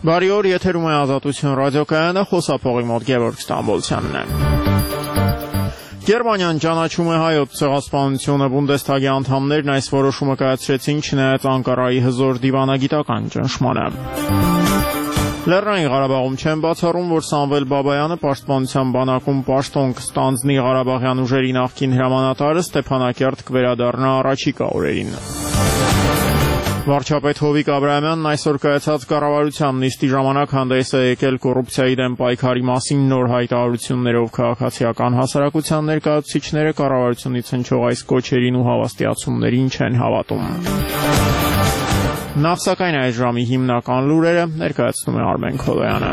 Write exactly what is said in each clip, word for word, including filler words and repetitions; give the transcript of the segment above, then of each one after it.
Բարի օր, եթերում է Ազատություն ռադիոկայանը, խոսափողի մոտ Գևորգ Ստամբոլցյանն է։ Գերմանիան ճանաչում է հայոց ցեղասպանությունը, Բունդեսթագի անդամներն այս որոշումը կայացրեցին չնայած Անկարայի հզոր դիվանագիտական ճնշմանը։ Լեռնային Ղարաբաղում չեն բացառում, որ Սամվել Բաբայանը պաշտպանության բանակում պաշտոն կստանձնի Ղարաբաղյան ուժերի նախկին հրամանատարը Ստեփանակերտ կվերադառնա առաջիկա օրերին։ Վարչապետ Հովիկ Աբրահամյանն այսօր կայացած կառավարության նիստի ժամանակ հանդես է եկել կոռուպցիայի դեմ պայքարի մասին նոր հայտարարություններով քաղաքացիական հասարակության ներկայացուցիչները կառավարությունից հնչող այս կոչերին ու հավաստիացումներին չեն հավատում։ Նախ սակայն այս ժամի հիմնական լուրերը ներկայացնում է Արմեն Քոլոյանը։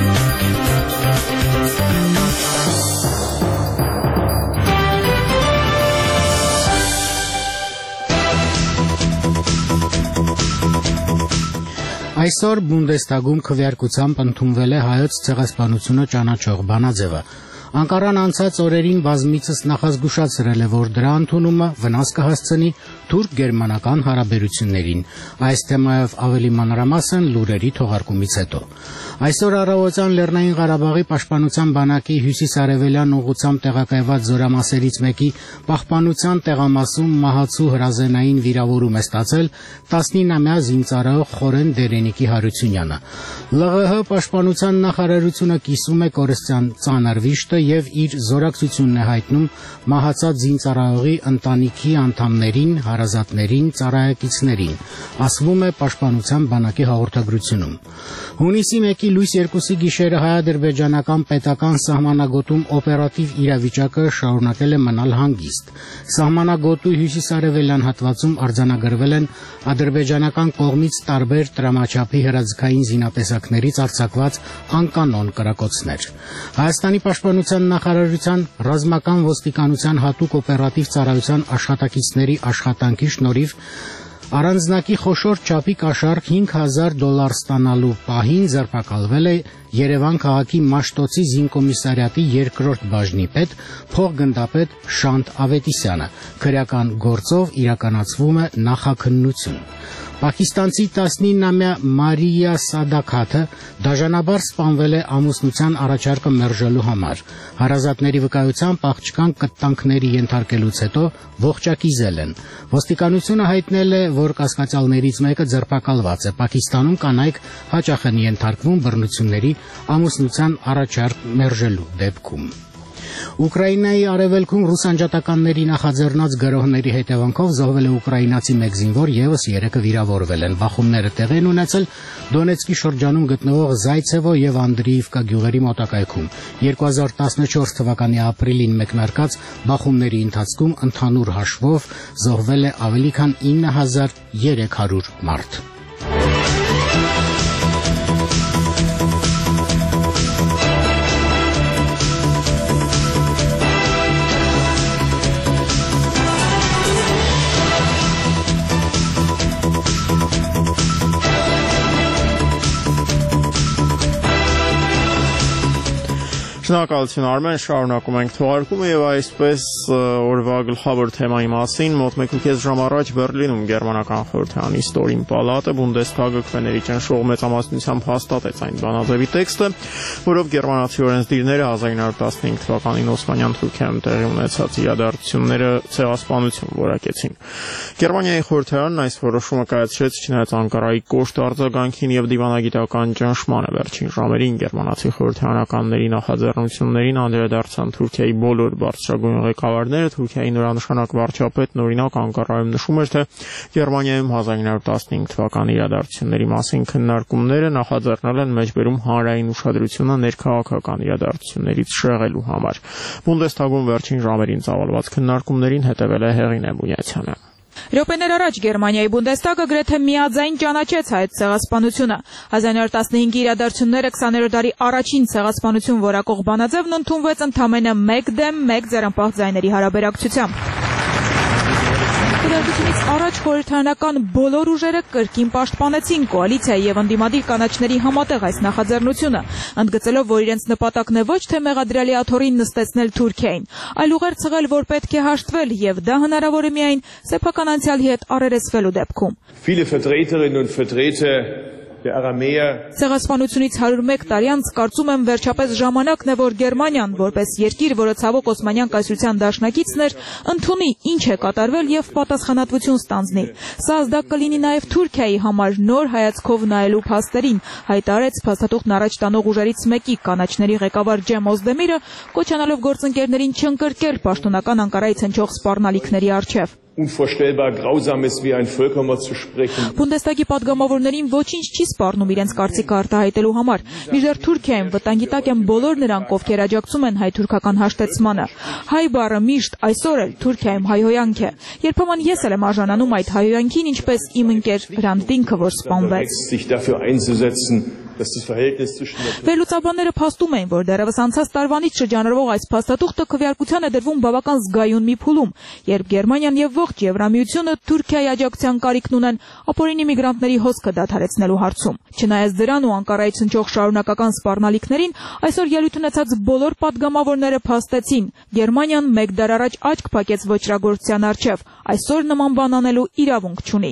Այսօր Բունդեսթագում քվեարկությամբ ընդունվել է հայոց ցեղասպանությունը ճանաչող բանաձևը։ Անկարան անցած օրերին բազմիցս նախազգուշացրել է, որ դրա ընդունումը վնաս կհասցնի թուրք-գերմանական հարաբերություններին։ Այս թեմայով ավելի մանրամասն լուրերի թողարկումից հետո։ Այսօր առավոտյան Լեռնային Ղարաբաղի պաշտպանության բանակի հյուսիս-արևելյան ուղղությամբ տեղակայված զորամասերից մեկի պահպանության տեղամասում մահացու հրազենային վիրավորում է ստացել տասնինամյա զինծառայող Խորեն Դերենիկի Հարությունյանը։ ԼՂՀ պաշտպանության նախարարությունը կիսում է կորստյան ծանր վիշտը եւ իր զորակցությունն է հայտնում մահացած զինծառայողի ընտանիքի անդամներին, հարազատներին, ծառայակիցներին, ասվում է պաշտպանության բանակի հաղորդագրությունում։ Հունիսի մեկի լույս երկուսի գիշերը հայ-ադրբեջանական պետական սահմանագոտում օպերատիվ իրավիճակը շարունակել է մնալ հանգիստ։ Սահմանագոտու հյուսիսարևելյան հատվածում արձանագրվել են ադրբեջանական կողմից տարբեր տրամաչափի հրաձգային զինատեսակներից արձակված անկանոն կրակոցներ։ Հայաստանի պաշտպանության նախարարության ռազմական ոստիկանության հատուկ օպերատիվ ծառայության աշխատակիցների աշխատանքի շնորհիվ առանձնակի խոշոր չափի կաշառք հինգ հազար դոլար ստանալու պահին ձերբակալվել է Երևան քաղաքի Մաշտոցի զինկոմիսարիատի երկրորդ բաժնի պետ փոխգնդապետ Շանթ Ավետիսյանը։ Քրեական գործով իրականացվում է նախաքննություն։ Պակիստանցի տասնինամյա Մարիա Սադաքաթը դաժանաբար սպանվել է ամուսնության առաջարկը մերժելու համար։ Հարազատների վկայությամբ աղջկան կտանքների ենթարկելուց հետո ողջակիզել են։ Ոստիկանությունը հայտնել է, որ կասկածյալներից մեկը ձերբակալված է։ Պակիստանում կանայք հաճախ են ենթարկվում բռնությունների ամուսնության առաջարկ մերժելու դեպքում։ Ուկրաինայի արևելքում ռուս անջատականների նախաձեռնած գրոհների հետևանքով զոհվել է ուկրաինացի մեկ զինվոր, եւս երեքը վիրավորվել են։ Բախումները տեղի են ունեցել Դոնեցկի շրջանում գտնվող Զայցևո եւ Անդրիիվկա գյուղերի մոտակայքում։ երկու հազար տասնչորս թվականի ապրիլին մեկնարկած բախումների ընթացքում ընդհանուր հաշվով զոհվել է ավելի քան ինը հազար երեք հարյուր մարդ։ Շնորհակալություն Արմեն, շարունակում ենք թողարկումը եւ այսպես օրվա գլխավոր թեմայի մասին մոտ մեկ ու կես ժամ առաջ Բերլինում գերմանական խորհրդարանի ստորին պալատը Բունդեսթագը քվեների ճնշող մեծամասնությամբ հաստատեց այն բանաձևի տեքստը, որով գերմանացի օրենսդիրները հազար ինը հարյուր տասնհինգ թվականին Օսմանյան Թուրքիայում տեղի ունեցած իրադարձությունները ցեղասպանություն որակեցին։ Գերմանիայի խորհրդարանն այս որոշումը կայացրեց չնայած Անկարայի կոշտ արձագանքին եւ դիվանագիտական ճնշմանը։ Վերջին ժամերին գերմանացի խորհրդարանականների նախաձեռնություններին անդրադարձան Թուրքիայի բոլոր բարձրագույն ղեկավարները։ Թուրքիայի նորանշանակ վարչապետն օրինակ Անկարայում նշում էր, թե Գերմանիայում հազար ինը հարյուր տասնհինգ թվականի իրադարձությունների մասին քննարկումները նախաձեռնել են մեջբերում հանրային ուշադրությունը ներքաղաքական իրադարձություններից շեղելու համար։ Բունդեսթագում վերջին ժամերին ծավալված քննարկումներին հետևել է Հեղինե Բունյացյանը։ Րոպեներ առաջ Գերմանիայի Բունդեսթագը գրեթե միաձայն ճանաչեց հայոց ցեղասպանությունը։ հազար ինը հարյուր տասնհինգի իրադարձությունները քսաներորդ դարի առաջին ցեղասպանություն որակող բանաձևն ընդունվեց ընդամենը մեկ դեմ մեկ ձեռնպահ ձայների հարաբերակցությամբ։ Քվեարկությունից առաջ խորհրդարանական բոլոր ուժերը կրկին պաշտպանեցին կոալիցիայի եւ ընդդիմադիր կանաչների համատեղ այս նախաձեռնությունը, ընդգծելով, որ իրենց նպատակն է ոչ թե մեղադրյալի աթոռին նստեցնել Թուրքիային, այլ ուղեր ցղել, որ պետք է հաշտվել, եւ դա հնարավոր է միայն սեփական անցյալի հետ առերեսվելու դեպքում։ Viele Vertreterinnen und Vertreter Ցեղասպանությունից հարյուր մեկ տարի անց կարծում եմ վերջապես ժամանակն է, որ Գերմանիան, որպես երկիր, որը ցավոք Օսմանյան կայսրության դաշնակիցն էր, ընդունի ինչ է կատարվել եւ պատասխանատվություն ստանձնի։ Սա ազդակ կլինի նաեւ Թուրքիայի համար նոր հայացքով նայելու փաստերին, հայտարարեց փաստաթուղթն առաջ տանող ուժերից մեկի կանաչների ղեկավար Ջեմ Օզդեմիրը, կոչ անելով գործընկերներին չընկրկել պաշտոնական Անկարայից հնչող սպառնալիքների առջև։ Unvorstellbar grausames wie ein Völkermord zu sprechen. Բունդեստագի պատգամավորներին ոչինչ չի սպառնում իրենց կարծիքը արտահայտելու համար։ Մինչդեռ Թուրքիայում վտանգի տակ են բոլոր նրանք, ովքեր աջակցում են հայ-թուրքական հաշտեցմանը։ Հայ բառը միշտ այսօր էլ Թուրքիայում հայհոյանք է։ Երբեմն ես էլ եմ արժանանում այդ հայհոյանքին, ինչպես իմ ընկեր Հրանտինքը, որ սպանվեց։ Վերլուծաբանները փաստում էին, որ դեռևս անցած տարվանից շրջանառվող այս փաստաթուղթը քվեարկության է դրվում բավական զգայուն մի փուլում, երբ Գերմանիան եւ ողջ Եվրամիությունը Թուրքիայի աջակցության կարիքն ունեն ապօրինի միգրանտների հոսքը դադարեցնելու հարցում։ Չնայած դրան ու Անկարայից հնչող շարունակական սպառնալիքներին, այսօր ելույթ ունեցած բոլոր պատգամավորները փաստեցին, Գերմանիան մեկ դար առաջ աչք փակեց ոճրագործության առջև, այսօր նման բան անելու իրավունք չունի։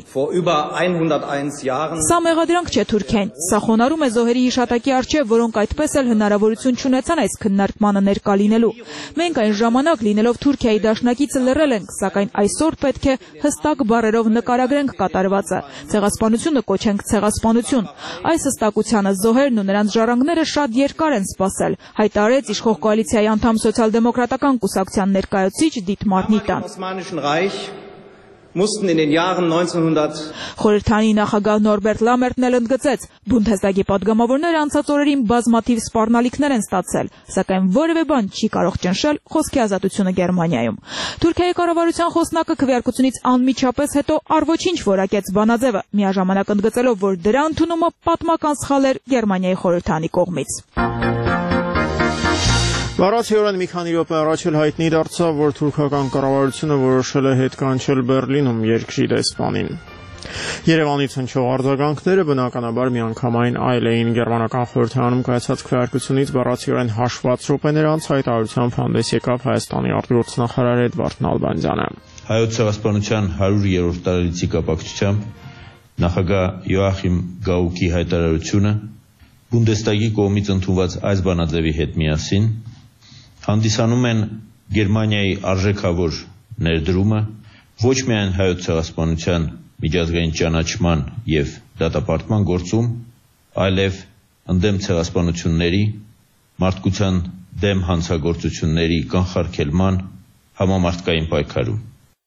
Սա մեղադրանք չէ Թուրքիային, սա խոնարհում է զոհերի հիշատակի առջև, որոնք այդպես էլ հնարավորություն չունեցան այս քննարկմանը ներկա լինելու։ Մենք այն ժամանակ լինելով Թուրքիայի դաշնակիցը լռել ենք, սակայն այսօր պետք է հստակ բառերով նկարագրենք կատարվածը։ Ցեղասպանությունը կոչենք ցեղասպանություն։ Այս հստակությանը զոհերն ու նրանց ժառանգները շատ երկար են սպասել, հայտարարեց իշխող կոալիցիայի անդամ սոցիալ-դեմոկրատական կուսակցության ներկայացուցիչ Դիտմար Նիտան։ Mussten in den Jahren neunzehnhundert Խորհրդանի նախագահ Նորբերտ Լամերտն էլ ընդգծեց, Բունդեստագի պատգամավորները անցած օրերին բազմաթիվ սպառնալիքներ են ստացել, սակայն որևէ բան չի կարող ճնշել խոսքի ազատությունը Գերմանիայում։ Թուրքիայի կառավարության խոսնակը քվեարկությունից անմիջապես հետո առ-ոչինչ որակեց բանաձևը, միաժամանակ ընդգծելով, որ դրա ընդունումը պատմական սխալ էր Գերմանիայի խորհրդանի կողմից։ Բառացիորեն մի քանի րոպե առաջ էլ հայտնի դարձավ, որ թուրքական կառավարությունը որոշել է հետ կանչել Բեռլինում երկրի դեսպանին։ Երևանից հնչող արձագանքները բնականաբար միանգամայն այլ էին։ Գերմանական խորհրդարանում կայացած քվեարկությունից բառացիորեն հաշված րոպեներ անց հայտարարությամբ հանդես եկավ Հայաստանի արտգործնախարար Էդվարդ Նալբանդյանը։ Հայոց ցեղասպանության հարյուրերորդ տարելիցի կապակցությամբ նախագահ Յոախիմ Գաուկի հայտարարությունը Բունդեստագի կողմից ընդունված այս բանաձևի հետ միասին հանդիսանում են Գերմանիայի արժեքավոր ներդրումը ոչ միայն հայոց ցեղասպանության միջազգային ճանաչման եւ դատապարտման գործում, այլև ընդդեմ ցեղասպանությունների, մարդկության դեմ հանցագործությունների կանխարգելման համամարտկային պայքարում։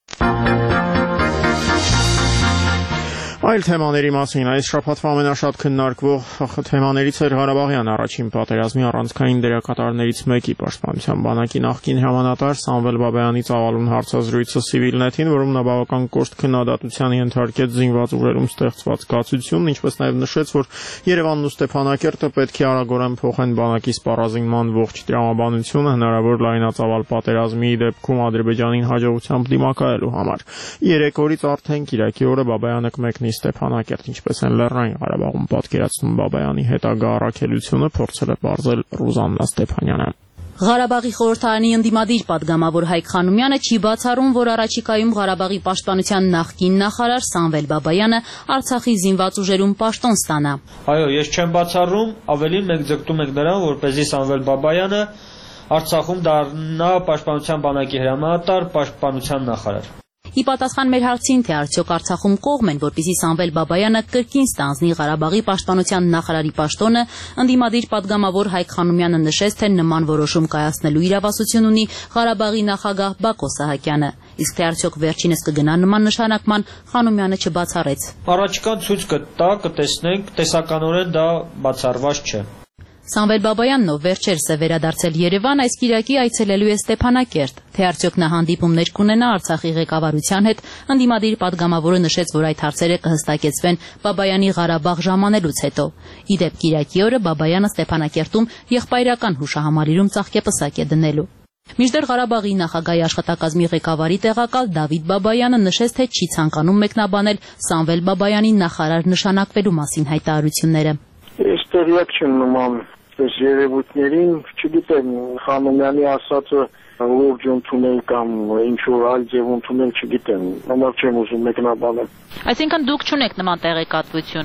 Այլ թեմաների մասին այս շաբաթվա ամենաշատ քննարկվող թեմաներից էր Ղարաբաղյան առաջին պատերազմի առանցքային դերակատարներից մեկի պաշտպանության բանակի նախկին հրամանատար Սամվել Բաբայանի ծավալուն հարցազրույցը Civilnet-ին, որում նա բավական կոշտ քննադատության ենթարկեց զինված ուժերում ստեղծված կացությունն, ինչպես նաև նշեց, որ Երևանն ու Ստեփանակերտը պետք է արագորեն փոխեն բանակի սպառազինման ողջ տրամաբանությունը հնարավոր լայնածավալ պատերազմի դեպքում Ադրբեջանին հաջողությամբ դիմակայելու համար։ Երեք օրից արդեն Կիրակի օրը Բաբայանը կմեկնի Ստեփանակերտ, ինչպես են Լեռնային Ղարաբաղում պատկերացնում Բաբայանի հետագա առաքելությունը, փորձել է բարձել Ռուզաննա Ստեփանյանը։ Ղարաբաղի խորհրդարանի ընդդիմադիր պատգամավոր Հայկ Խանոմյանը չի բացառում, որ առաջիկայում Ղարաբաղի պաշտպանության նախկին նախարար Սամվել Բաբայանը Արցախի զինված ուժերում պաշտոն ստանա։ Այո, ես չեմ բացառում, ավելին մենք ձգտում ենք նրան, որպեսզի Սամվել Բաբայանը Արցախում դառնա պաշտպանության բանակի հրամանատար, պաշտպանության նախարար։ Ի պատասխան մեր հարցին, թե արդյոք Արցախում կողմ են, որպեսզի Սամվել Բաբայանը կրկին ստանձնի Ղարաբաղի պաշտպանության նախարարի պաշտոնը, ընդդիմադիր պատգամավոր Հայկ Խանոմյանը նշեց, թե նման որոշում կայացնելու իրավասություն ունի Ղարաբաղի նախագահ Բակո Սահակյանը։ Իսկ թե արդյոք վերջինս կգնա նման նշանակման, Խանոմյանը չբացառեց։ Առաջիկան ցույց կտա, կտեսնենք, տեսականորեն դա բացառված չէ։ Սամվել Բաբայանն, ով վերջերս է վերադարձել Երևան, այս կիրակի այցելելու է Ստեփանակերտ։ Թե արդյոք նա հանդիպումներ կունենա Արցախի ղեկավարության հետ, ընդդիմադիր պատգամավորը նշեց, որ այդ հարցերը կհստակեցվեն Բաբայանի Ղարաբաղ ժամանելուց հետո։ Ի դեպ, կիրակի օրը Բաբայանը Ստեփանակերտում եղբայրական հուշահամալիրում ծաղկեպսակ է դնելու։ Մինչդեռ Ղարաբաղի նախագահի աշխատակազմի ղեկավարի տեղակալ Դավիթ Բաբայանը նշեց, թե չի ցանկանում մեկնաբանել Սամվել Բաբայանի նախարար նշանակվելու մասին հայտարարությունները։ Ես տեղյակ չեմ նման այս երևույթներին, չգիտեմ, Խանոմյանի ասածը լուրջ ընդունել կամ ինչ-որ այլ ձև ընդունել չգիտեմ, համար չեմ ուզում մեկնաբանել։ Այսինքն դուք չունեք նման տեղեկատվություն։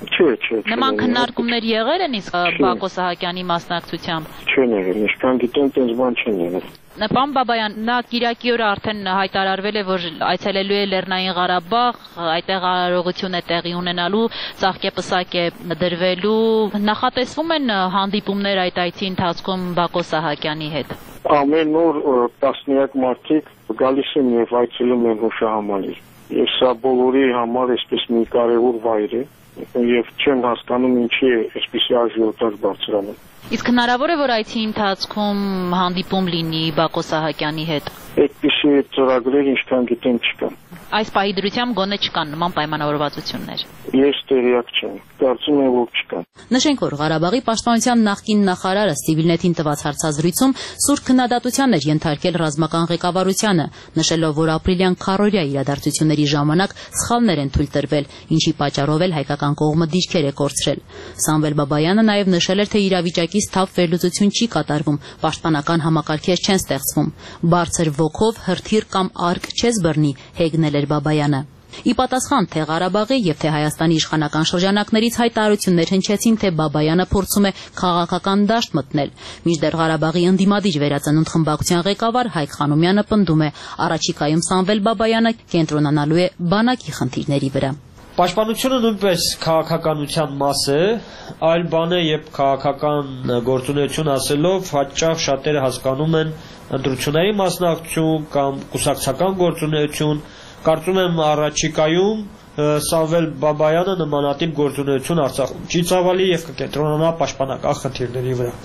Չէ, չէ։ Նման քննարկումներ եղել են իսկ Բակո Սահակյանի մասնակցությամբ։ Չեն եղել, ինչքան գիտեմ, տենց բան չեն եղել։ Պարոն Բաբայան, նա Կիրակի օրը արդեն հայտարարվել է, որ այցելելու է Լեռնային Ղարաբաղ, այդտեղ արարողություն է տեղի ունենալու, ծաղկեպսակ է դրվելու, նախատեսվում են հանդիպումներ այդ այցի ընթացքում Բակո Սահակյանի հետ։ Ամեն օր տասնյակ մարդիկ գալիս են եւ այցելում են հուշահամալիր։ Եվ սա բոլորի համար այսպես մի կարևոր վայր է, եւ չեմ հասկանում ինչի է այսպիսի աժիոտաժ բարձրանում։ Իսկ հնարավոր է, որ այցի ընթացքում հանդիպում լինի Բակո Սահակյանի հետ։ Այդպիսի ծրագրեր ինչքան գիտեմ չկան։ Այս պահի դրությամբ գոնե չկան նման պայմանավորվածություններ։ Ես տեղյակ չեմ, կարծում եմ որ չկան։ Նշենք, որ Ղարաբաղի պաշտպանության նախկին նախարարը Civilnet-ին տված հարցազրույցում սուր քննադատության էր ենթարկել ռազմական ղեկավարությանը, նշելով, որ ապրիլյան քառօրյա իրադարձությունների ժամանակ սխալներ են թույլ տրվել, ինչի պատճառով էլ հայկական կողմը դիրքեր է կորցրել։ Սամվել Բաբայանը նաև նշել էր, թե իրավիճակից թավ վերլուծություն չի կատարվում, պաշտպանական համակարգեր չեն ստեղծվում։ Բարձր ոգով հրթիռ կամ արկ չես բռնի, հեգնել էր Բաբայանը։ Ի պատասխան թե Ղարաբաղի եւ թե Հայաստանի իշխանական շրջանակներից հայտարարություններ հնչեցին, թե Բաբայանը փորձում է քաղաքական դաշտ մտնել։ Մինչդեռ Ղարաբաղի ընդդիմադիր վերածնունդ խմբակցության ղեկավար Հայկ Խանոմյանը պնդում է, առաջիկայում Սամվել Բաբայանը կենտրոնանալու է բանակի խնդիրների վրա։ Պաշտպանությունը նույնպես քաղաքականության մաս է, այլ բան է, երբ քաղաքական գործունեություն ասելով հաճախ շատերը հասկանում են ընտրությունների մասնակցություն կամ կուսակցական գործունեություն։ Կարծում եմ առաջիկայում Սամվել Բաբայանը նմանատիպ գործունեություն Արցախում չի ծավալի եւ կկենտրոնանա պաշտպանական խնդիրների վրա։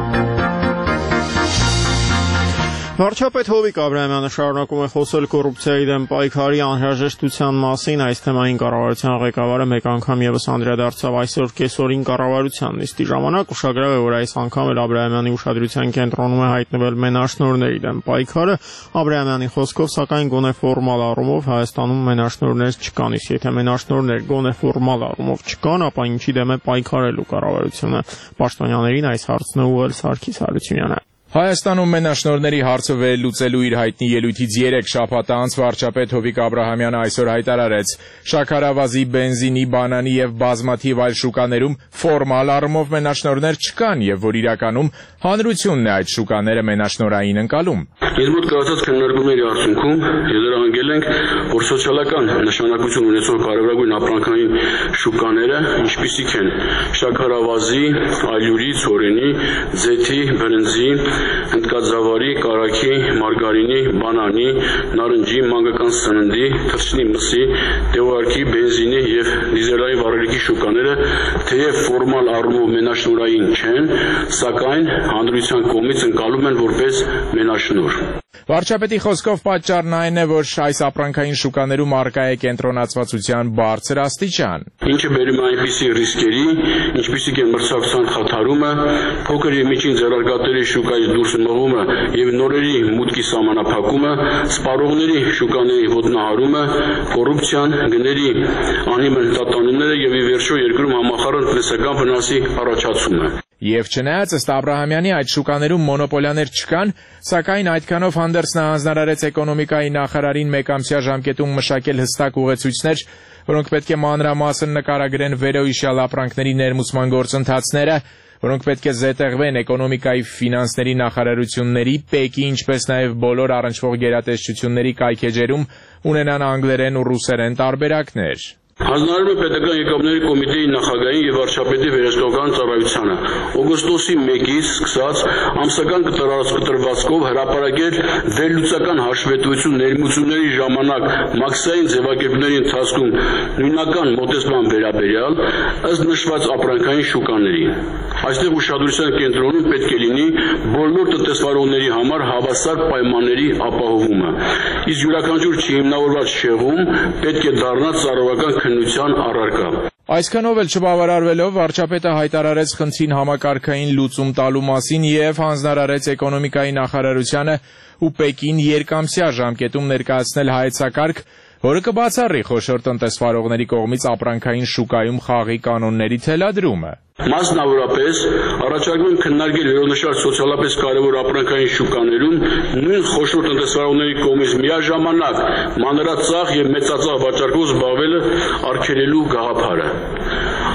Վարչապետ Հովիկ Աբրահամյանը շարունակում է խոսել կոռուպցիայի դեմ պայքարի անհրաժեշտության մասին, այս թեմային կառավարության ղեկավարը մեկ անգամ եւս անդրադարձավ այսօր կեսօրին կառավարության նիստի ժամանակ, ուշագրավ է, որ այս անգամ էլ Աբրահամյանի ուշադրության կենտրոնում է հայտնվել մենաշնորհների դեմ պայքարը։ Աբրահամյանի խոսքով, սակայն գոնե ֆորմալ առումով Հայաստանում մենաշնորհներ չկան, իսկ եթե մենաշնորհներ գոնե ֆորմալ առումով չկան, ապա ինչի դեմ է պայքարելու կառավարությունը։ Պաշտոնյաներին այս հարցն է ուղղել Սարգիս Հարությունյանը։ Հայաստանում մենաշնորհների հարցը վերլուծելու իր հայտնի ելույթից երեք շաբաթ անց վարչապետ Հովիկ Աբրահամյանը այսօր հայտարարեց. շաքարավազի, բենզինի, բանանի եւ բազմաթիվ այլ շուկաներում ֆորմալ առումով մենաշնորհներ չկան եւ որ իրականում հանրությունն է այդ շուկաները մենաշնորհային ընկալում։ Ինձ մոտ կայացած քննարկումների արդյունքում եզրահանգել ենք, որ սոցիալական նշանակություն ունեցող կարևորագույն ապրանքային շուկաները, ինչպիսիք են շաքարավազի, ալյուրի, ցորենի, ձեթի, բրնձի, հնդկաձավարի, կարագի, մարգարինի, բանանի, նարնջի, մանկական սննդի, թռչնի մսի, դեղորայքի, բենզինի եւ դիզելային վառելիքի շուկաները թեև ֆորմալ առումով մենաշնորհային չեն, սակայն հանրության կողմից ընկալում են որպես մենաշնորհ։ Վարչապետի խոսքով պատճառն այն է, որ այս ապրանքային շուկաներում առկա է կենտրոնացվածության բարձր աստիճան։ Ինչը բերում է այնպիսի ռիսկերի, ինչպիսիք են մրցակցության խաթարումը, փոքր եւ միջին ձեռնարկատերի շուկայից դուրս մղումը եւ նորերի մուտքի սահմանափակումը, սպառողների շուկաների ոտնահարումը, կոռուպցիան, գների անհիմն տատանումները եւ ի վերջո երկրում համախառն տնտեսական վնասի առաջացումը։ Եվ չնայած ըստ Աբրահամյանի այդ շուկաներում մոնոպոլիաներ չկան, սակայն այդքանով հանդերձ նա հանձնարարեց էկոնոմիկայի նախարարին մեկամսյա ժամկետում մշակել հստակ ուղեցույցներ, որոնք պետք է մանրամասն նկարագրեն վերոհիշյալ ապրանքների ներմուծման գործընթացները, որոնք պետք է զետեղվեն էկոնոմիկայի ֆինանսների նախարարությունների, ՊԵԿ-ի, ինչպես նաև բոլոր առնչվող գերատեսչությունների կայքեջերում ունենան անգլերեն ու ռուսերեն տարբերակներ։ Հանձնարարում է պետական եկամուտների կոմիտեի նախագահին եւ վարչապետի վերահսկողական ծառայությանը օգոստոսի մեկից սկսած ամսական կտրվածքով հրապարակել վերլուծական հաշվետվություն ներմուծումների ժամանակ մաքսային ձևակերպումների ընթացքում նույնական մոտեցման վերաբերյալ ըստ նշված ապրանքային շուկաների։ Այստեղ ուշադրության կենտրոնում պետք է լինի բոլոր տնտեսվարողների համար հավասար պայմանների ապահովումը, իսկ յուրաքանչյուր չհիմնավորված շեղում պետք է դառնա ծառայական քննության առարկա։ Այսքանով էլ չբավարարվելով վարչապետը հայտարարեց խնդրին համակարգային լուծում տալու մասին եւ հանձնարարեց էկոնոմիկայի նախարարությանը ու ՊԵԿ-ին երկամսյա ժամկետում ներկայացնել հայեցակարգ, որը կբացառի խոշոր տնտեսվարողների կողմից ապրանքային շուկայում խաղի կանոնների թելադրումը։ Մասնավորապես առաջարկում եմ քննարկել վերոնշյալ սոցիալապես կարևոր ապրանքային շուկաներում նույն խոշոր տնտեսվարողների կողմից միաժամանակ մանրածախ եւ մեծածախ վաճառքով զբաղվելը արգելելու գաղափարը։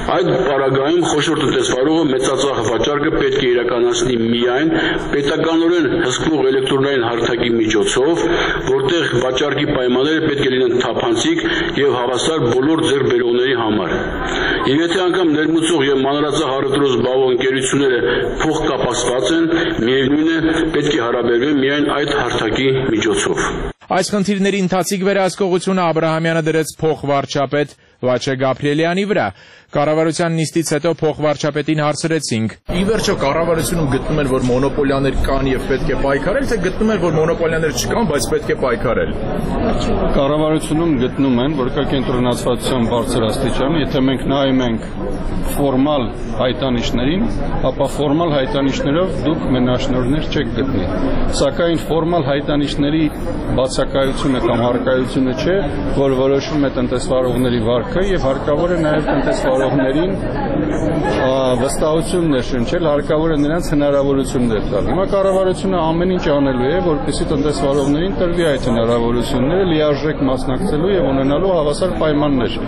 Այդ պարագայում խոշոր տնտեսվարողը մեծածախ վաճառքը պետք է իրականացնի միայն պետականորեն հսկվող էլեկտրոնային հարթակի միջոցով, որտեղ վաճառքի պայմանները պետք է լինեն թափանցիկ եւ հավասար բոլոր ձեռքբերողների համար։ Եվ եթե անգամ ներմուծող եւ մանրածախ առևտրով զբաղվող ընկերությունները փոխկապակցված են, միևնույն է պետք է հարաբերվեն միայն այդ հարթակի միջոցով։ Այս խնդիրների ընթացիկ վերահսկողությունը Աբրահամյանը դրեց փոխվարչապետ Վաչե Գաբրիելյանի վրա։ Կառավարության նիստից հետո փոխվարչապետին հարցրեցինք. Ի վերջո կառավարությունում գտնում են, որ մոնոպոլիաներ կան եւ պետք է պայքարել, թե գտնում են, որ մոնոպոլիաներ չկան, բայց պետք է պայքարել։ Կառավարությունում գտնում են, որ կա կենտրոնացվածության բարձր աստիճան, եթե մենք նայում ենք ֆորմալ հայտանիշներին, ապա ֆորմալ հայտանիշներով դուք մենաշնորհներ չեք գտնի։ Սակայն ֆորմալ հայտանիշների բացակայությունը կամ հարկայությունը չէ, որ որոշում է տնտեսվարողների վարքը եւ հարկավոր է նաեւ տնտեսվարողներին վստահություն ներշնչել, հարկավոր է նրանց հնարավորություններ տալ։ Հիմա կառավարությունը ամեն ինչ անելու է, որպեսզի տնտեսվարողներին տրվի այդ հնարավորությունները լիարժեք մասնակցելու եւ ունենալու հավասար պայմաններ։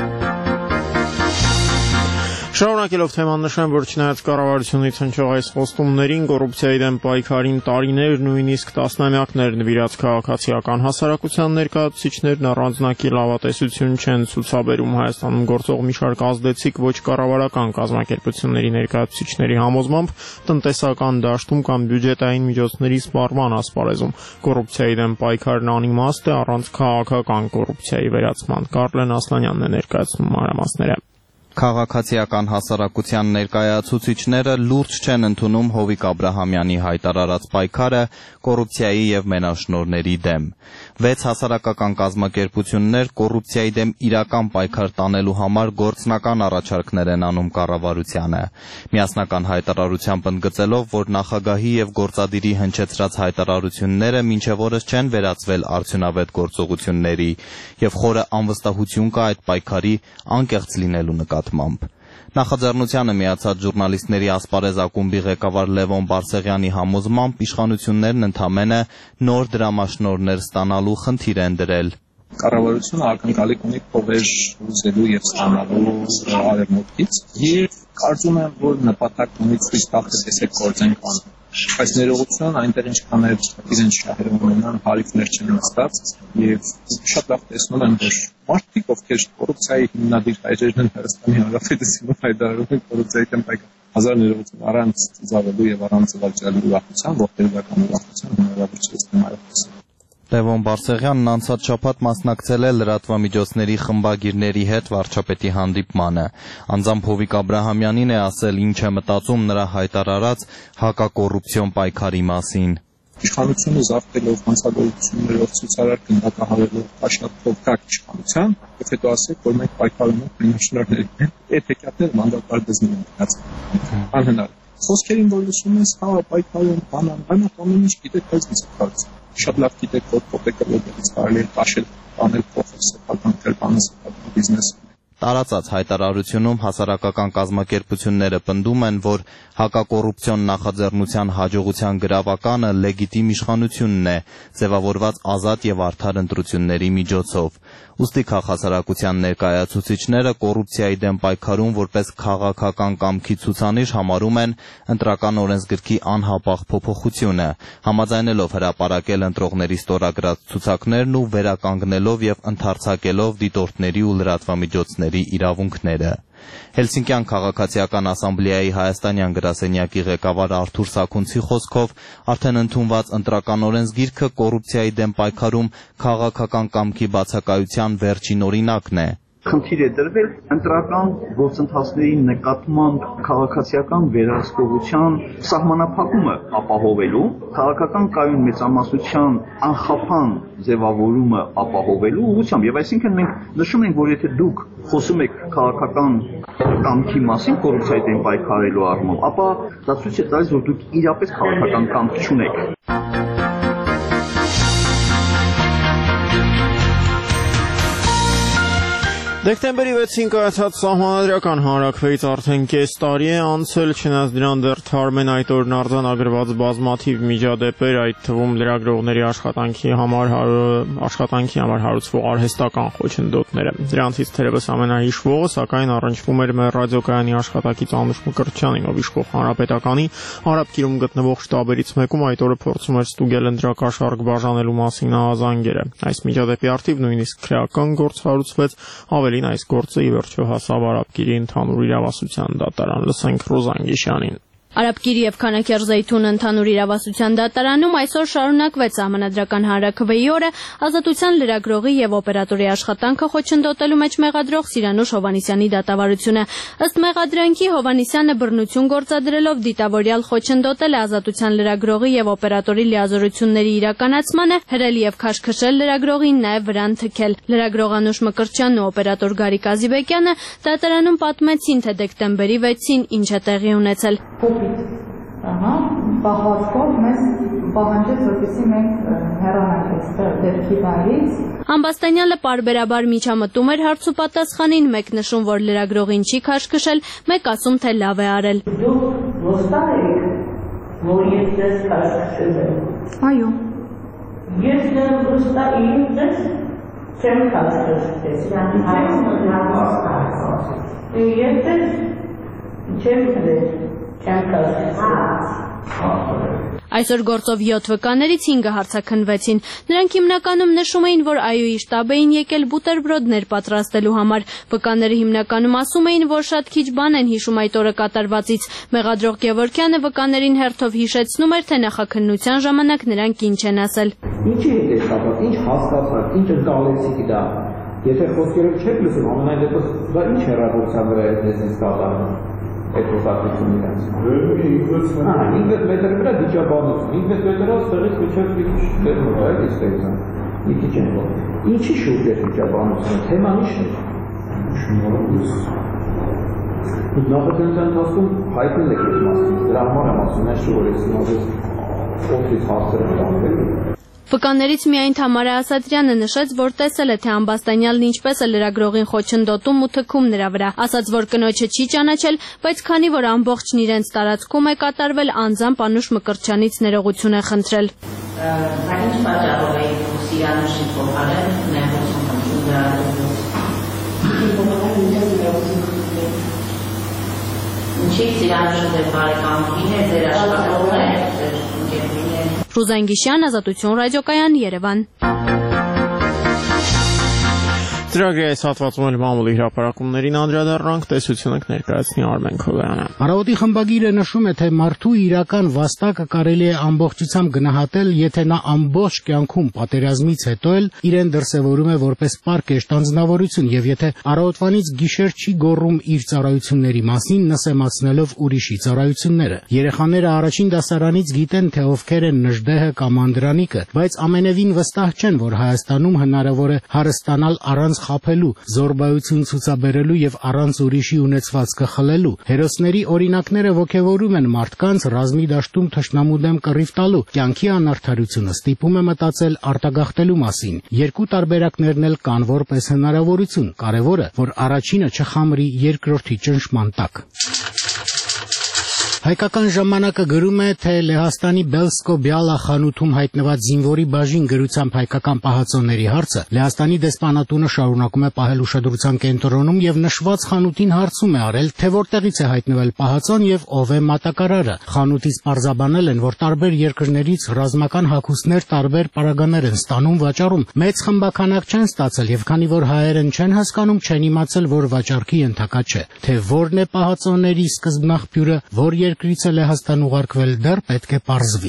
Շարունակելով թեման նշեմ, որ չնայած կառավարությունից հնչող այս խոստումներին, կոռուպցիայի դեմ պայքարին տարիներ, նույնիսկ տասնամյակներ նվիրած քաղաքացիական հասարակության ներկայացուցիչներն առանձնակի լավատեսություն չեն ցուցաբերում Հայաստանում գործող մի շարք ազդեցիկ ոչ կառավարական կազմակերպությունների ներկայացուցիչների համոզմամբ տնտեսական դաշտում կամ բյուջետային միջոցների սպառման ասպարեզում կոռուպցիայի դեմ պայքարն անիմաստ է առանց քաղաքական կոռուպցիայի վերացման։ Կարլեն Ասլանյանն է ներկայացնում մանրամասները։ Քաղաքացիական հասարակության ներկայացուցիչները լուրջ չեն ընդունում Հովիկ Աբրահամյանի հայտարարած պայքարը կոռուպցիայի եւ մենաշնորհների դեմ։ Վեց հասարակական կազմակերպություններ կոռուպցիայի դեմ իրական պայքար տանելու համար գործնական առաջարկներ են անում կառավարությանը։ Միասնական հայտարարությամբ ընդգծելով, որ նախագահի եւ գործադիրի հնչեցրած հայտարարությունները մինչեւ օրս չեն վերածվել արդյունավետ գործողությունների եւ խորը անվստահություն կա այդ պայքարի անկեղծ լինելու նկատմամբ։ Նախաձեռնությանը միացած ժուրնալիստների ասպարեզ ակումբի ղեկավար Լևոն Բարսեղյանի համոզմամբ իշխանություններն ընդամենը նոր դրամաշնորհներ ստանալու խնդիր են դրել։ Կառավարությունը ակնկալիք ունի փողեր ուզելու եւ ստանալու արևմուտքից եւ կարծում եմ, որ նպատակ ունի ցույց տալ, թե տեսեք գործենք ան։ Բայց ներողություն այնտեղ ինչքան էլ իրենց շահերը ունենան, հարիկներ չեն ստաց եւ շատ լավ տեսնում եմ, որ մարդիկ, ովքեր կոռուպցիայի հիմնադիր հայրերն են Հայաստանի Հանրապետությունում հայտարարում են կոռուպցիայի դեմ պայքար, հազար ներողություն առանց ծիծաղելու եւ առանց վաճառելու ուրախության, ողբերգական ուրախության հնարավոր չէ ստեմ այդպես։ Լևոն Բարսեղյանն անցած շաբաթ մասնակցել է լրատվամիջոցների խմբագիրների հետ վարչապետի հանդիպմանը։ Անձամբ Հովիկ Աբրահամյանին է ասել ինչ է մտածում նրա հայտարարած հակակոռուպցիոն պայքարի մասին։ Իշխանությունը զավթելով հանցագործություններով ցուցարար գնդակահարելով աշխատող կակ իշխանության, եւ հետո ասեք, որ մենք պայքարում ենք մենաշնորհների դեմ, այդ հեքիաթները մանդատար դզնում են գնացել։ Անհնար։ Խոսքերին որ լսում ես, հա, պայքարում, բանան, բանակ ամեն ինչ գիտեք, բայց ինձ կարծում շատ լավ գիտեք, որ փոխեկալոդից կարելի է տաշել, անել փոխել սեփական կերպանից բիզնես։ Տարածած հայտարարությունում հասարակական կազմակերպությունները պնդում են, որ հակակոռուպցիոն նախաձեռնության հաջողության գրավականը լեգիտիմ իշխանությունն է, ձևավորված ազատ եւ արդար ընտրությունների միջոցով։ Ուստի քաղաքացիական ներկայացուցիչները կոռուպցիայի դեմ պայքարում որպես քաղաքական կամքի ցուցանիշ համարում են ընտրական օրենսգրքի անհապաղ փոփոխությունը, համաձայնելով հրապարակել ընտրողների ստորագրած ցուցակներն ու վերականգնելով եւ ընդարձակելով դիտորդների ու լրատվամիջոցների իրավունքները։ Հելսինկյան քաղաքացիական ասամբլեայի հայաստանյան գրասենյակի ղեկավար Արթուր Սաքունցի խոսքով արդեն ընդունված ընտրական օրենսգիրքը կոռուպցիայի դեմ պայքարում քաղաքական կամքի բացակայության վերջին օրինակն է։ Խնդիր է դրվել ընտրական գործընթացների նկատմամբ քաղաքացիական վերահսկողության սահմանափակումը ապահովելու, քաղաքական կայուն մեծամասնության անխափան ձևավորումը ապահովելու ուղղությամբ, եւ այսինքն մենք նշում ենք, որ եթե դուք խոսում եք քաղաքական կամքի մասին կոռուպցիայի դեմ պայքարելու առումով, ապա դա ցույց է տալիս, որ դուք իրապես քաղաքական կամք չունեք։ Դեկտեմբերի վեցին կայացած սահմանադրական հանրաքվեից արդեն կես տարի է անցել, չնայած դրան դեռ թարմ են այդ օրն արձանագրված բազմաթիվ միջադեպեր, այդ թվում լրագրողների աշխատանքի համար աշխատանքի համար հարուցվող արհեստական խոչընդոտները։ Դրանցից թերևս ամենահիշվողը, սակայն առնչվում էր մեր ռադիոկայանի աշխատակից Անուշ Մկրտչյանին, ով իշխող հանրապետականի Արաբկիրում գտնվող շտաբերից մեկում այդ օրը փորձում էր ստուգել ընտրակաշառք բաժանելու մասին ահազանգերը։ Այս միջադեպի առթիվ նույնիսկ քրեական գործ հարուցվեց, ավելին այս գործը ի վերջո հասավ Արաբկիրի ընդհանուր իրավասության դատարան։ Լսենք Ռոզան Գիշյանին։ Արաբկիր եւ Քանաքյար Զեյթուն ընդհանուր իրավասության դատարանում այսօր շարունակվեց Սահմանադրական հանրաքվեի օրը ազատության լրագրողի եւ օպերատորի աշխատանքը խոչընդոտելու մեջ մեղադրող Սիրանուշ Հովհաննիսյանի դատավարությունը։ Ըստ մեղադրանքի Հովհաննիսյանը բռնություն գործադրելով դիտավորյալ խոչընդոտել է ազատության լրագրողի եւ օպերատորի լիազորությունների իրականացմանը, հրել եւ քաշքշել լրագրողին, նաեւ վրան թքել։ Լրագրող Անուշ Մկրտչյանն ու օպերատոր Գարիկ Ազիբեկյանը դատարանում պատմեցին, թե դեկտեմբերի վեցին ինչ է տեղի ունեցել։ Ահա, պահվածքով մեզ պահանջեց, որպեսզի մենք հեռանանք այստեղ դեպքի վայրից։ Ամբաստանյանը պարբերաբար միջամտում էր հարց ու պատասխանին, մեկ նշում, որ լրագրողին չի քաշքշել, մեկ ասում, թե լավ է արել։ Դուք ոստան եք, որ ես ձեզ քաշքշել եմ։ Այո։ Ես դեռ ոստան իմ ձեզ չեմ քաշքշել։ Ես ձեզ չեմ քրել։ Այսօր գործով յոթ վկաներից հինգը հարցաքննվեցին։ Նրանք հիմնականում նշում էին, որ ԱՅՈ-ի շտաբ էին եկել բուտերբրոդներ պատրաստելու համար։ Վկաները հիմնականում ասում էին, որ շատ քիչ բան են հիշում այդ օրը կատարվածից։ Մեղադրող Գևորգյանը վկաներին հերթով հիշեցնում էր, թե նախաքննության ժամանակ նրանք ինչ են ասել։ Ինչի հետ է կապված, ինչ հասկացաք, ինչ ընկալեցիք դա։ Եթե խոսքերով չեք լսում, ամենայն դեպս դա ինչ հեռավորության վրա է ձեզ կատարվում։ Այդ հոսակցությունն իրենց։ Ահա, ինգլիզ մետր վրա դիճաբանություն, ինգլիզ մետրով ստեղից միջև մի քիչ դերնով է, այդ իստեղծան, մի քիչ են որ։ Ինչի շուրջ է դիճաբանությունը, թեման ի՞նչն է։ Շնորհակալություն։ Նախատեսության ընթացքում հայտնել եք այդ մասին, դրա համար եմ ասում, այս շուր ես նորից օֆիս հարցերը տանվելու։ Վկաներից միայն Թամարա Ասատրյանը նշեց, որ տեսել է, թե Ամբաստանյալն ինչպես է լրագրողին խոչընդոտում ու թքում նրա վրա, ասաց, որ կնոջը չի ճանաչել, բայց քանի որ ամբողջն իրենց տարածքում է կատարվել, անձամբ Անուշ Մկրտչյանից ներողություն է խնդրել։ Դա ինչ պատճառով է Սիրանուշին փոխարեն ներողություն խնդրում դրա։ Ինչի Սիրանուշը ձեր բարեկամքին է, ձեր աշխատողն է, ձեր ընկերուհին է։ Ռուզան Գիշյան, Ազատություն ռադիոկայան, Երևան։ Ծրագրի այս հատվածում էլ մամուլի հրապարակումներին անդրադառնանք, տեսությունը կներկայացնի Արմեն Քովյանը։ Առավոտի խմբագիրը նշում է, թե մարդու իրական վաստակը կարելի է ամբողջությամբ գնահատել, եթե նա ամբողջ կյանքում պատերազմից հետո էլ իրեն դրսևորում է որպես պարկեշտ անձնավորություն եւ եթե առավոտվանից գիշեր չի գոռում իր ծառայությունների մասին, նսեմացնելով ուրիշի ծառայությունները։ Երեխաները առաջին դասարանից գիտեն, թե ովքեր են Նժդեհը կամ Անդրանիկը, բայց ամենևին վստահ չեն, որ Հայաստանում հնարավոր է հարստանալ առանց խափելու, զորբայություն ցուցաբերելու եւ առանց ուրիշի ունեցվածքը խլելու։ Հերոսների օրինակները ոգևորում են մարդկանց ռազմի դաշտում թշնամու դեմ կռիվ տալու, կյանքի անարդարությունը ստիպում է մտածել արտագաղթելու մասին։ Երկու տարբերակներն էլ կան որպես հնարավորություն, կարևորը, որ առաջինը չխամրի երկրորդի ճնշման տակ։ Հայկական ժամանակը գրում է, թե Լեհաստանի Բելսկո-Բյալա խանութում հայտնված զինվորի բաժին գրությամբ հայկական պահածոների հարցը Լեհաստանի դեսպանատունը շարունակում է պահել ուշադրության կենտրոնում եւ նշված խանութին հարցում է արել, թե որտեղից է հայտնվել պահածոն եւ ով է մատակարարը։ Խանութից պարզաբանել են, որ տարբեր երկրներից ռազմական հագուստներ տարբեր պարագաներ են ստանում վաճառում։ Մեծ խմբականակ չեն ստացել եւ քանի որ հայերեն չեն հասկանում, չեն իմացել, որ վաճառքի ենթակա չէ։ Թե որն է պահածոների սկզբնաղբյուրը, որ երկրից է Լեհաստան ուղարկվել, դեռ պետք է պարզվի։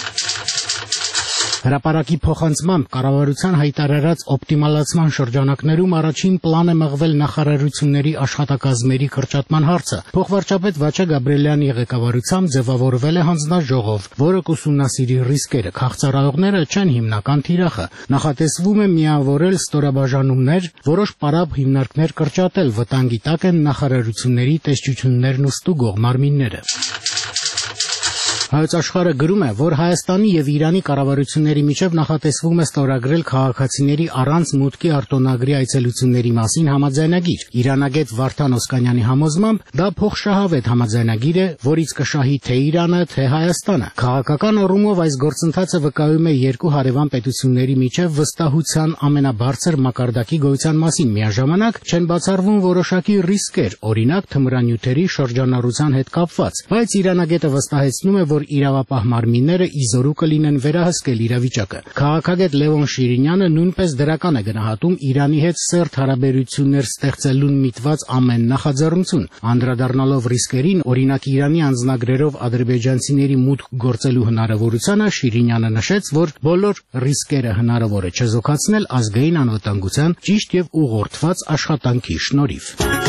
Հրապարակի փոխանցմամբ կառավարության հայտարարած օպտիմալացման շրջանակներում առաջին պլան է մղվել նախարարությունների աշխատակազմերի կրճատման հարցը։ Փոխվարչապետ Վաչե Գաբրիելյանի ղեկավարությամբ ձևավորվել է հանձնաժողով, որը կուսումնասիրի ռիսկերը։ Քաղցրահողները չեն հիմնական թիրախը։ Նախատեսվում է միավորել ստորաբաժանումներ, որոշ պարապ հիմնարկներ կրճատել, վտանգի տակ են նախարարությունների տեսչություններն ու ստուգող մարմինները։ Հայոց աշխարհը գրում է, որ Հայաստանի եւ Իրանի կառավարությունների միջև նախատեսվում է ստորագրել քաղաքացիների առանց մուտքի արտոնագրի այցելությունների մասին համաձայնագիր։ Իրանագետ Վարդան Օսկանյանի համոզմամբ դա փոխշահավետ համաձայնագիր է, որից կշահի թե Իրանը, թե Հայաստանը։ Քաղաքական առումով այս գործընթացը վկայում է երկու հարևան պետությունների միջև վստահության ամենաբարձր մակարդակի գոյության մասին։ Միաժամանակ չեն բացառվում որոշակի ռիսկեր, օրինակ թմրանյութերի շրջանառության հետ կապված, բայց Իրանագետը վստահեցնում է, որ իրավապահ մարմինները իզորու կլինեն վերահսկել իրավիճակը։ Քաղաքագետ Լևոն Շիրինյանը նույնպես դրական է գնահատում Իրանի հետ սերտ հարաբերություններ ստեղծելուն միտված ամեն նախաձեռնություն։ Անդրադառնալով ռիսկերին, օրինակ Իրանի անձնագրերով ադրբեջանցիների մուտք գործելու հնարավորությանը, Շիրինյանը նշեց, որ բոլոր ռիսկերը հնարավոր է չեզոքացնել ազգային անվտանգության ճիշտ եւ ուղղորդված աշխատանքի շնորհիվ։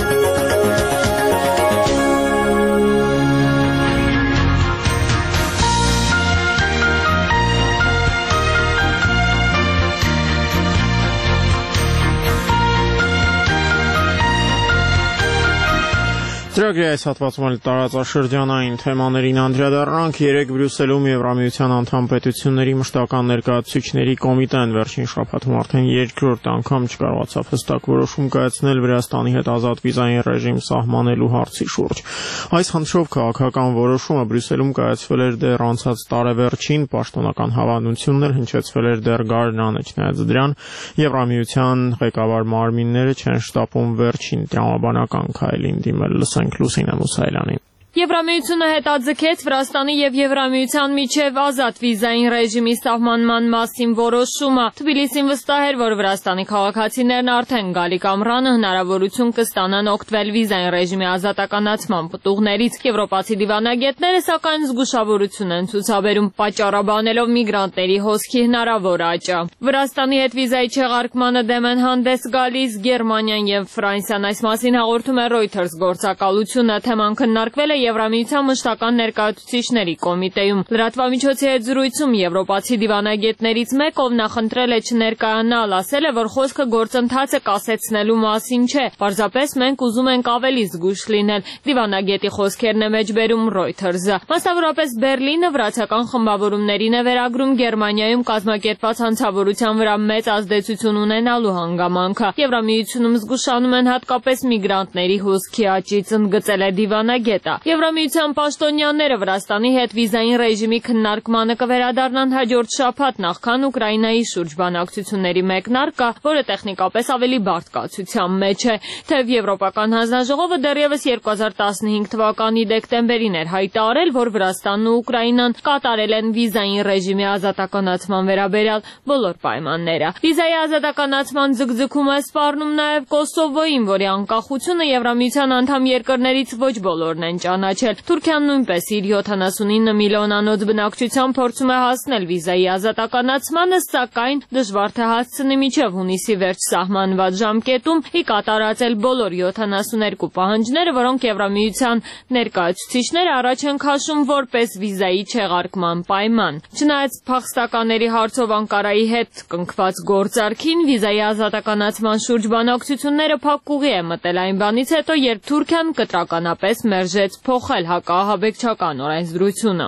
Ծրագրի այս հատվածում էլ տարածաշրջանային թեմաներին անդրադառնանք։ Երեկ Բրյուսելում Եվրամիության անդամ պետությունների մշտական ներկայացուցիչների կոմիտեն վերջին շաբաթում արդեն երկրորդ անգամ չկարողացավ հստակ որոշում կայացնել Վրաստանի հետ ազատ վիզային ռեժիմ սահմանելու հարցի շուրջ։ Այս խնդրով քաղաքական որոշումը Բրյուսելում կայացվել էր դեռ անցած տարեվերջին, պաշտոնական հավանությունն էլ հնչեցվել էր դեռ գարնանը, չնայած դրան Եվրամիության ղեկավար մարմինները չեն շտապում վերջին տրամաբանական քայլին դիմել։ Լսենք Լուսինե Մուսայելյանին։ Եվրամիությունը հետաձգեց Վրաստանի եւ Եվրամիության միջև ազատ վիզային ռեժիմի սահմանման մասին որոշումը։ Թբիլիսին վստահ էր, որ Վրաստանի քաղաքացիներն արդեն գալիք ամռանը հնարավորություն կստանան օգտվել վիզային ռեժիմի ազատականացման պտուղներից։ Եվրոպացի դիվանագետները սակայն զգուշավորություն են ցուցաբերում, պատճառաբանելով միգրանտների հոսքի հնարավոր աճը։ Վրաստանի հետ վիզայի չեղարկմանը դեմ են հանդես գալիս Գերմանիան եւ Ֆրանսիան։ Այս մասին հաղորդում է Reuters գործակալությունը։ Թեման քննարկվել է Եվրամիության մշտական ներկայացուցիչների կոմիտեում։ Լրատվամիջոցի հետ զրույցում եվրոպացի դիվանագետներից մեկը, ով նախընտրել է չներկայանալ, ասել է, որ խոսքը գործընթացը կասեցնելու մասին չէ։ Պարզապես մենք ուզում ենք ավելի զգույշ լինել։ Դիվանագետի խոսքերն է մեջբերում Reuters-ը։ Մասնավորապես Բերլինը վրացական խմբավորումներին է վերագրում Գերմանիայում կազմակերպված հանցավորության վրա մեծ ազդեցություն ունենալու հանգամանքը։ Եվրամիությունում զգուշանում են հատկապես միգրանտների հոսքի աճից, ընդգծել է դիվանագետը։ Եվրամիության պաշտոնյաները Վրաստանի հետ վիզային ռեժիմի քննարկմանը կվերադառնան հաջորդ շաբաթ, նախքան Ուկրաինայի շուրջ բանակցությունների մեկնարկը, որը տեխնիկապես ավելի բարդ կացության մեջ է։ Թեև Եվրոպական հանձնաժողովը դեռևս երկու հազար տասնհինգ թվականի դեկտեմբերին էր հայտարարել, որ Վրաստանն ու Ուկրաինան կատարել են վիզային ռեժիմի ազատականացման վերաբերյալ բոլոր պայմանները։ Վիզայի ազատականացման ձգձգումը սպառնում նաև Կոսովոյին, որի անկախությունը Եվրամիության անդամ երկրներից ոչ բոլորն են ճանաչել։ Թուրքիան նույնպես իր յոթանասունինը միլիոնանոց բնակչությամբ փորձում է հասնել վիզայի ազատականացմանը, սակայն դժվար թե հասցնի մինչև հունիսի վերջ սահմանված ժամկետում ի կատարածել բոլոր յոթանասուներկու պահանջները, որոնք Եվրամիության ներկայացուցիչները առաջ են քաշում որպես վիզայի չեղարկման պայման։ Չնայած փախստականների հարցով Անկարայի հետ կնքված գործարքին, վիզայի ազատականացման շուրջ բանակցությունները փակ ուղի է մտել այն բանից հետո, երբ Թուրքիան կտրականապես մերժեց փոխել հակահաբեկչական օրենսդրությունը։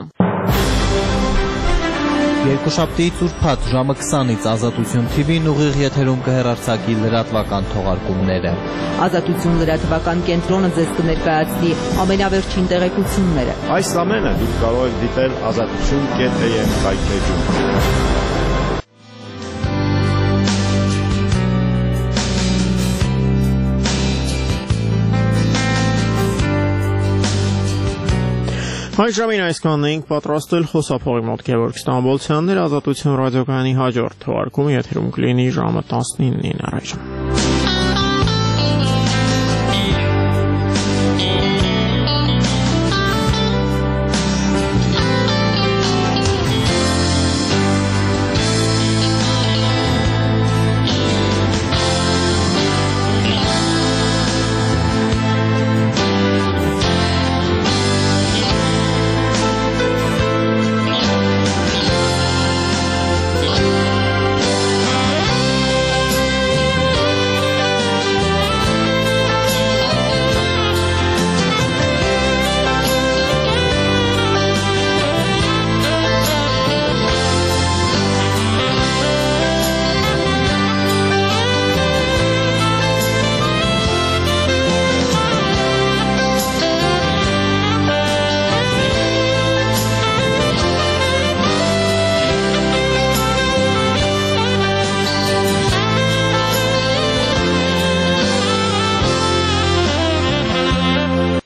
Երկուշաբթիից ուրբաթ ժամը քսանից Ազատություն թի վին ուղիղ եթերում կհեռարձակի լրատվական թողարկումները։ Ազատություն լրատվական կենտրոնը ձեզ կներկայացնի ամենավերջին տեղեկությունները։ Այս ամենը դուք կարող եք դիտել ազատություն կետ էյ էմ սայթերում։ Այս ժամին այսքանն էինք պատրաստել խոսափողի մոտ Գևորգ Ստամբոլցյանն էր, Ազատություն ռադիոկայանի հաջորդ թողարկումը եթերում կլինի ժամը տասնինին առայժմ։